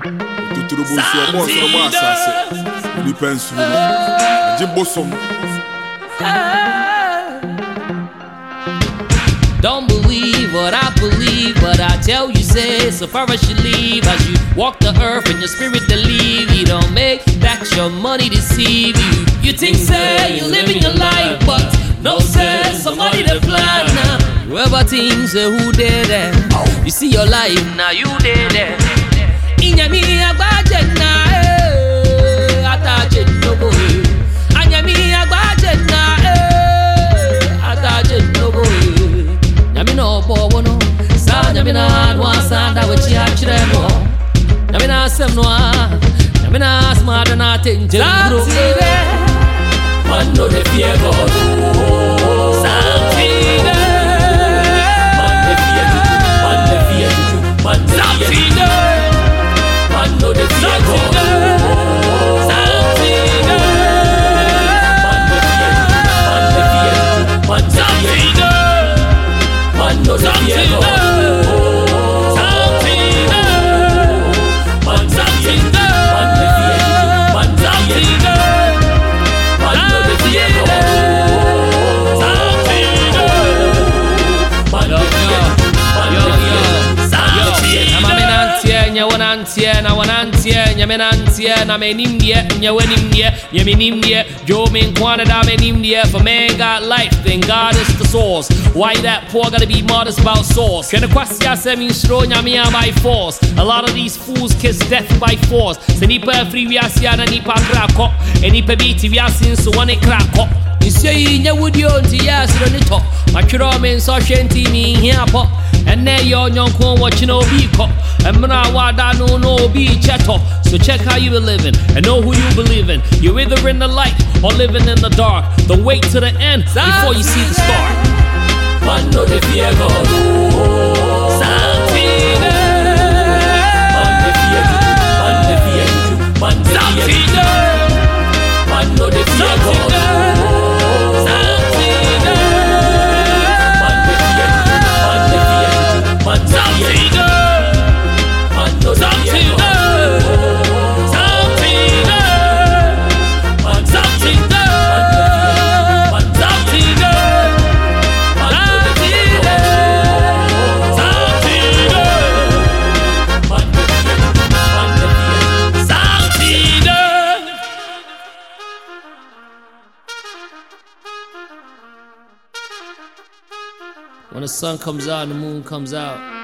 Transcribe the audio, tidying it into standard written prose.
Tuturu busu omo so mo asase. Ni pensu no. Jimbosom. Don't believe what I believe, but I tell you, say, so far as you leave, as you walk the earth and your spirit to leave, you don't make that your money deceive you. You think, say, you're living your life, but no sense, somebody to plan now. Whoever thinks, say, who did that? You see your life, now you did that. Inyami agbaje na, ataje no boy. Anyami agbaje na, ataje no boy. Nyamina bowono, sa nyamina nwa sa da wechi achire no. Nyamina sem no, nyamina smart na tenje bro. Man no de fear God. Santine. Man de fear God. Man de fear God. Man de fear God. Man no de fear God. Santine. Man de fear God. Man de fear God. Man no de fear God. Na me nimdia, nyawe nimdia, yemi nimdia, yo min kwana da me nimdia. If a man got life, then God is the source. Why that poor gotta be modest about source? Can the question say me stro nyamia by force? A lot of these fools kiss death by force. Se nipa free we asia na nipa krako, e nipa biti we asin so one krako. You say nya wudi onti yes no ni to. Matwero men so hwenti mi hia po. And now you're young watching Obiko. And now wada no be chato. So check how you be living and know who you believe in. You're either in the light or living in the dark. Don't wait to the end before you see the start. Man no de fear God. Santine. Man de fear God. Man de fear God. Man de fear God. Man no de fear God. When the sun comes out and the moon comes out,